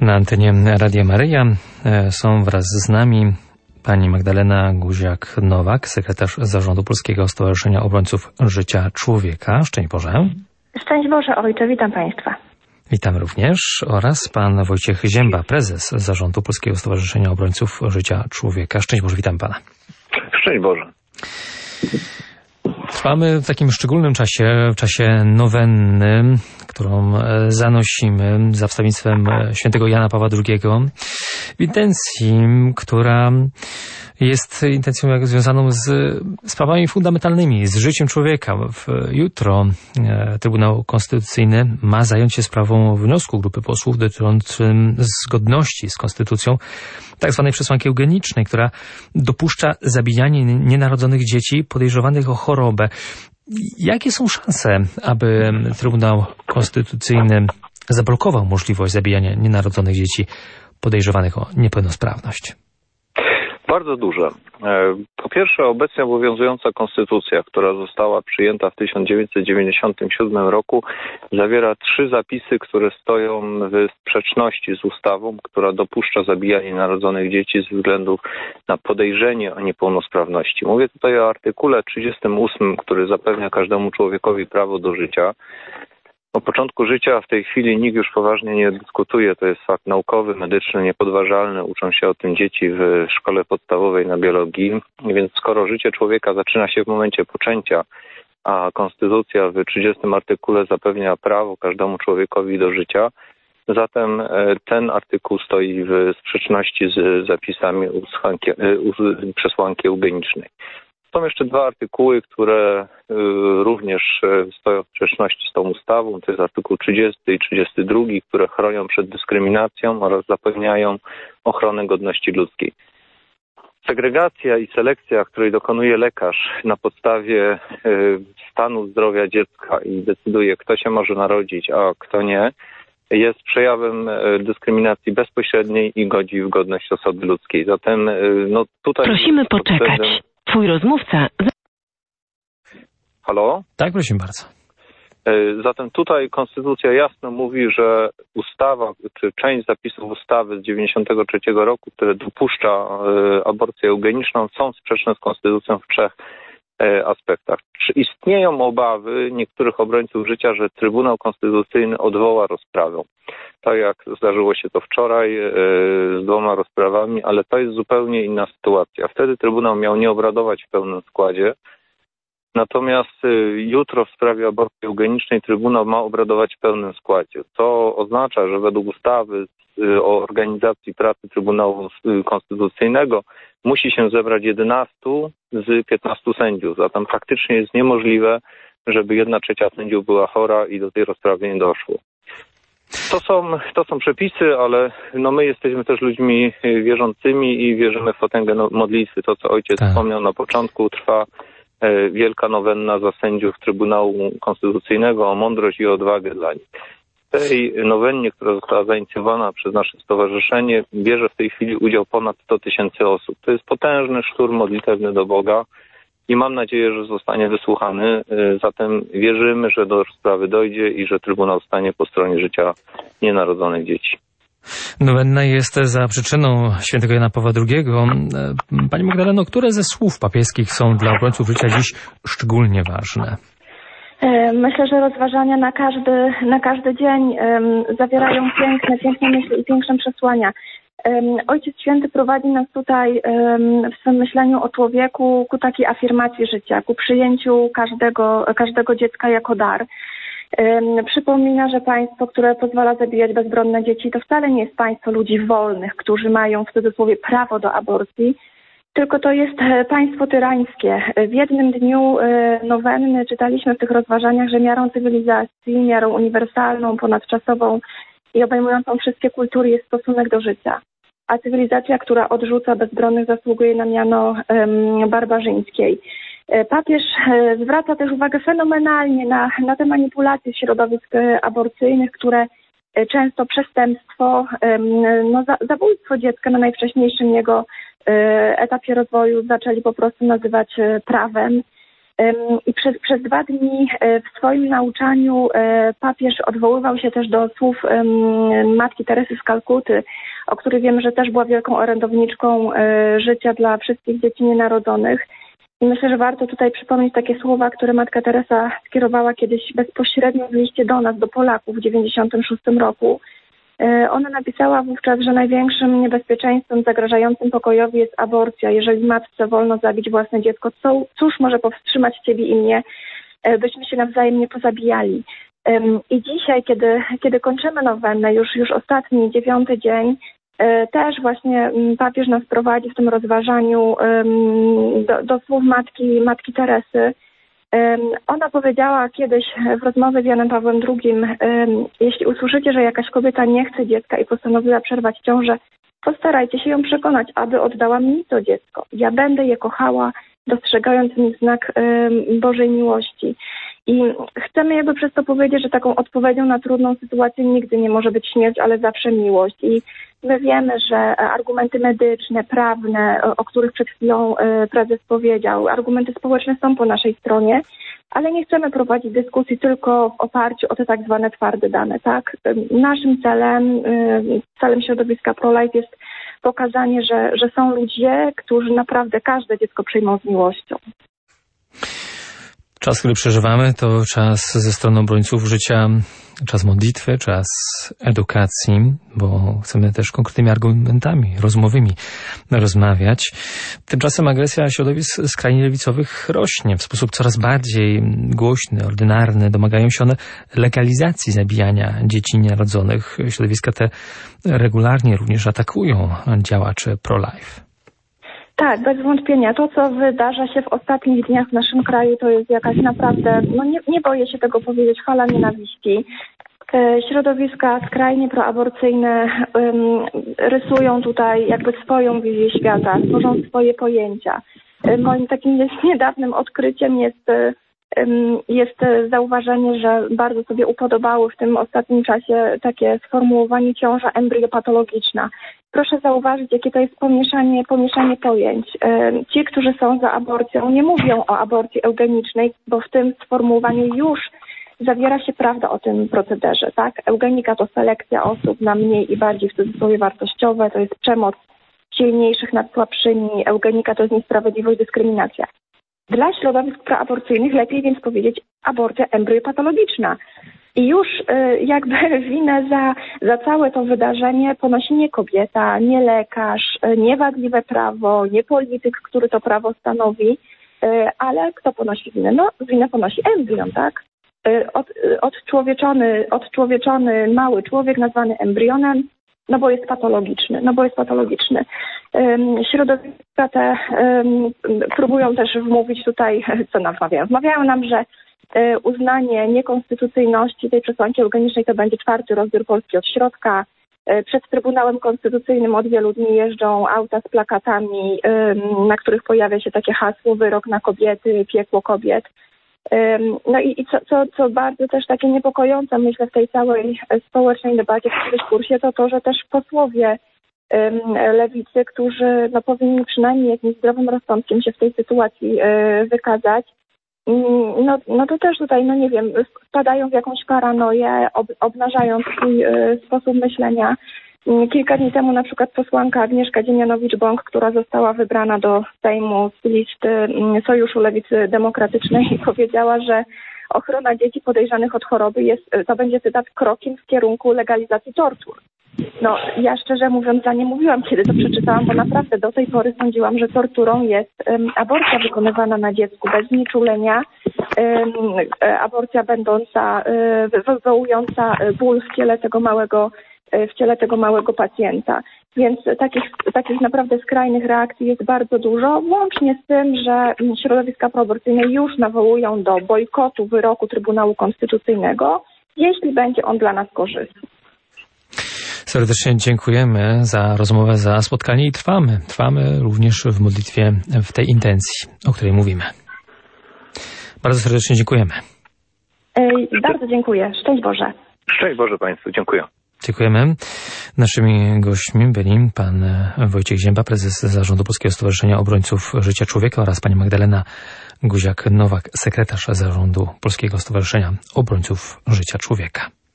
Na antenie Radia Maryja są wraz z nami pani Magdalena Guziak-Nowak, sekretarz zarządu Polskiego Stowarzyszenia Obrońców Życia Człowieka. Szczęść Boże. Szczęść Boże, ojcze, witam państwa. Witam również. Oraz pan Wojciech Zięba, prezes zarządu Polskiego Stowarzyszenia Obrońców Życia Człowieka. Szczęść Boże, witam pana. Szczęść Boże. Trwamy w takim szczególnym czasie, w czasie nowenny, którą zanosimy za wstawiennictwem świętego Jana Pawła II, w intencji, która jest intencją związaną z sprawami fundamentalnymi, z życiem człowieka. Jutro Trybunał Konstytucyjny ma zająć się sprawą wniosku grupy posłów dotyczącym zgodności z konstytucją tak zwanej przesłanki eugenicznej, która dopuszcza zabijanie nienarodzonych dzieci podejrzewanych o chorobę. Jakie są szanse, aby Trybunał Konstytucyjny zablokował możliwość zabijania nienarodzonych dzieci podejrzewanych o niepełnosprawność? Bardzo duże. Po pierwsze, obecnie obowiązująca konstytucja, która została przyjęta w 1997 roku, zawiera 3 zapisy, które stoją w sprzeczności z ustawą, która dopuszcza zabijanie nienarodzonych dzieci ze względu na podejrzenie o niepełnosprawności. Mówię tutaj o artykule 38, który zapewnia każdemu człowiekowi prawo do życia. O początku życia w tej chwili nikt już poważnie nie dyskutuje, to jest fakt naukowy, medyczny, niepodważalny. Uczą się o tym dzieci w szkole podstawowej na biologii, więc skoro życie człowieka zaczyna się w momencie poczęcia, a konstytucja w 30 artykule zapewnia prawo każdemu człowiekowi do życia, zatem ten artykuł stoi w sprzeczności z zapisami przesłanki eugenicznej. Są jeszcze 2 artykuły, które również stoją w sprzeczności z tą ustawą. To jest artykuł 30 i 32, które chronią przed dyskryminacją oraz zapewniają ochronę godności ludzkiej. Segregacja i selekcja, której dokonuje lekarz na podstawie stanu zdrowia dziecka i decyduje, kto się może narodzić, a kto nie, jest przejawem dyskryminacji bezpośredniej i godzi w godność osoby ludzkiej. Zatem tutaj... Prosimy poczekać. Twój rozmówca... Halo? Tak, prosimy bardzo. Zatem tutaj konstytucja jasno mówi, że ustawa, czy część zapisów ustawy z 1993 roku, które dopuszcza aborcję eugeniczną, są sprzeczne z konstytucją w 3 aspektach. Czy istnieją obawy niektórych obrońców życia, że Trybunał Konstytucyjny odwoła rozprawę? Tak jak zdarzyło się to wczoraj z 2 rozprawami, ale to jest zupełnie inna sytuacja. Wtedy Trybunał miał nie obradować w pełnym składzie, natomiast jutro w sprawie aborcji eugenicznej Trybunał ma obradować w pełnym składzie. To oznacza, że według ustawy o organizacji pracy Trybunału Konstytucyjnego musi się zebrać 11 z 15 sędziów. Zatem faktycznie jest niemożliwe, żeby 1/3 sędziów była chora i do tej rozprawy nie doszło. To są przepisy, ale my jesteśmy też ludźmi wierzącymi i wierzymy w potęgę modlitwy. To, co ojciec wspomniał na początku, trwa wielka nowenna za sędziów Trybunału Konstytucyjnego o mądrość i odwagę dla nich. W tej nowennie, która została zainicjowana przez nasze stowarzyszenie, bierze w tej chwili udział ponad 100 000 osób. To jest potężny szturm modlitewny do Boga i mam nadzieję, że zostanie wysłuchany. Zatem wierzymy, że do rozprawy dojdzie i że Trybunał stanie po stronie życia nienarodzonych dzieci. Nowenna jest za przyczyną świętego Jana Pawła II. Pani Magdaleno, które ze słów papieskich są dla obrońców życia dziś szczególnie ważne? Myślę, że rozważania na każdy dzień zawierają piękne myśli i piękne przesłania. Ojciec Święty prowadzi nas tutaj w swym myśleniu o człowieku ku takiej afirmacji życia, ku przyjęciu każdego dziecka jako dar. Przypomina, że państwo, które pozwala zabijać bezbronne dzieci, to wcale nie jest państwo ludzi wolnych, którzy mają w cudzysłowie prawo do aborcji, tylko to jest państwo tyrańskie. W jednym dniu nowenny czytaliśmy w tych rozważaniach, że miarą cywilizacji, miarą uniwersalną, ponadczasową i obejmującą wszystkie kultury jest stosunek do życia. A cywilizacja, która odrzuca bezbronnych, zasługuje na miano barbarzyńskiej. Papież zwraca też uwagę fenomenalnie na te manipulacje środowisk aborcyjnych, które często przestępstwo, zabójstwo dziecka na najwcześniejszym jego etapie rozwoju zaczęli po prostu nazywać prawem. I przez 2 dni w swoim nauczaniu papież odwoływał się też do słów matki Teresy z Kalkuty, o której wiemy, że też była wielką orędowniczką życia dla wszystkich dzieci nienarodzonych. I myślę, że warto tutaj przypomnieć takie słowa, które matka Teresa skierowała kiedyś bezpośrednio w liście do nas, do Polaków w 1996 roku. Ona napisała wówczas, że największym niebezpieczeństwem zagrażającym pokojowi jest aborcja. Jeżeli matce wolno zabić własne dziecko, cóż może powstrzymać ciebie i mnie, byśmy się nawzajem nie pozabijali. I dzisiaj, kiedy kończymy nowennę, już ostatni, 9. dzień, też właśnie papież nas prowadzi w tym rozważaniu do słów matki Teresy. Ona powiedziała kiedyś w rozmowie z Janem Pawłem II, jeśli usłyszycie, że jakaś kobieta nie chce dziecka i postanowiła przerwać ciążę, postarajcie się ją przekonać, aby oddała mi to dziecko. Ja będę je kochała, dostrzegając w nich znak Bożej miłości. I chcemy jakby przez to powiedzieć, że taką odpowiedzią na trudną sytuację nigdy nie może być śmierć, ale zawsze miłość. I my wiemy, że argumenty medyczne, prawne, o których przed chwilą prezes powiedział, argumenty społeczne są po naszej stronie, ale nie chcemy prowadzić dyskusji tylko w oparciu o te tak zwane twarde dane, tak? Naszym celem środowiska pro-life jest pokazanie, że są ludzie, którzy naprawdę każde dziecko przyjmą z miłością. Czas, który przeżywamy, to czas ze strony obrońców życia, czas modlitwy, czas edukacji, bo chcemy też konkretnymi argumentami rozmowymi rozmawiać. Tymczasem agresja środowisk skrajnie lewicowych rośnie w sposób coraz bardziej głośny, ordynarny. Domagają się one legalizacji zabijania dzieci nienarodzonych. Środowiska te regularnie również atakują działaczy pro-life. Tak, bez wątpienia. To, co wydarza się w ostatnich dniach w naszym kraju, to jest jakaś naprawdę, nie boję się tego powiedzieć, fala nienawiści. Środowiska skrajnie proaborcyjne rysują tutaj jakby swoją wizję świata, tworzą swoje pojęcia. Moim takim niedawnym odkryciem jest zauważenie, że bardzo sobie upodobały w tym ostatnim czasie takie sformułowanie ciąża embryopatologiczna. Proszę zauważyć, jakie to jest pomieszanie pojęć. Ci, którzy są za aborcją, nie mówią o aborcji eugenicznej, bo w tym sformułowaniu już zawiera się prawda o tym procederze, tak? Eugenika to selekcja osób na mniej i bardziej w cudzysłowie wartościowe, to jest przemoc silniejszych nad słabszymi, eugenika to jest niesprawiedliwość, dyskryminacja. Dla środowisk proaborcyjnych lepiej więc powiedzieć aborcja embryopatologiczna. I już jakby winę za całe to wydarzenie ponosi nie kobieta, nie lekarz, nie wadliwe prawo, nie polityk, który to prawo stanowi, ale kto ponosi winę? No, winę ponosi embrion, tak? Odczłowieczony mały człowiek nazwany embrionem, no bo jest patologiczny. Środowiska te próbują też wmówić tutaj, co nam wmawiają. Wmawiają nam, że uznanie niekonstytucyjności tej przesłanki eugenicznej to będzie 4. rozbiór Polski od środka. Przed Trybunałem Konstytucyjnym od wielu dni jeżdżą auta z plakatami, na których pojawia się takie hasło: wyrok na kobiety, piekło kobiet. No i co bardzo też takie niepokojące, myślę, w tej całej społecznej debacie, w tym dyskursie, to, że też posłowie lewicy, którzy powinni przynajmniej jakimś zdrowym rozsądkiem się w tej sytuacji wykazać, no to też tutaj, nie wiem, wpadają w jakąś paranoję, obnażają swój sposób myślenia. Kilka dni temu na przykład posłanka Agnieszka Dziemianowicz-Bąk, która została wybrana do Sejmu z listy Sojuszu Lewicy Demokratycznej, powiedziała, że ochrona dzieci podejrzanych od choroby to będzie, cytat, krokiem w kierunku legalizacji tortur. No, ja szczerze mówiąc nie mówiłam, kiedy to przeczytałam, bo naprawdę do tej pory sądziłam, że torturą jest aborcja wykonywana na dziecku bez znieczulenia, aborcja będąca, wywołująca ból w ciele tego małego pacjenta. Więc takich naprawdę skrajnych reakcji jest bardzo dużo, łącznie z tym, że środowiska proaborcyjne już nawołują do bojkotu wyroku Trybunału Konstytucyjnego, jeśli będzie on dla nas korzystny. Serdecznie dziękujemy za rozmowę, za spotkanie i trwamy również w modlitwie w tej intencji, o której mówimy. Bardzo serdecznie dziękujemy. Bardzo dziękuję. Szczęść Boże. Szczęść Boże Państwu. Dziękuję. Dziękujemy. Naszymi gośćmi byli pan Wojciech Zięba, prezes Zarządu Polskiego Stowarzyszenia Obrońców Życia Człowieka, oraz pani Magdalena Guziak-Nowak, sekretarz zarządu Polskiego Stowarzyszenia Obrońców Życia Człowieka.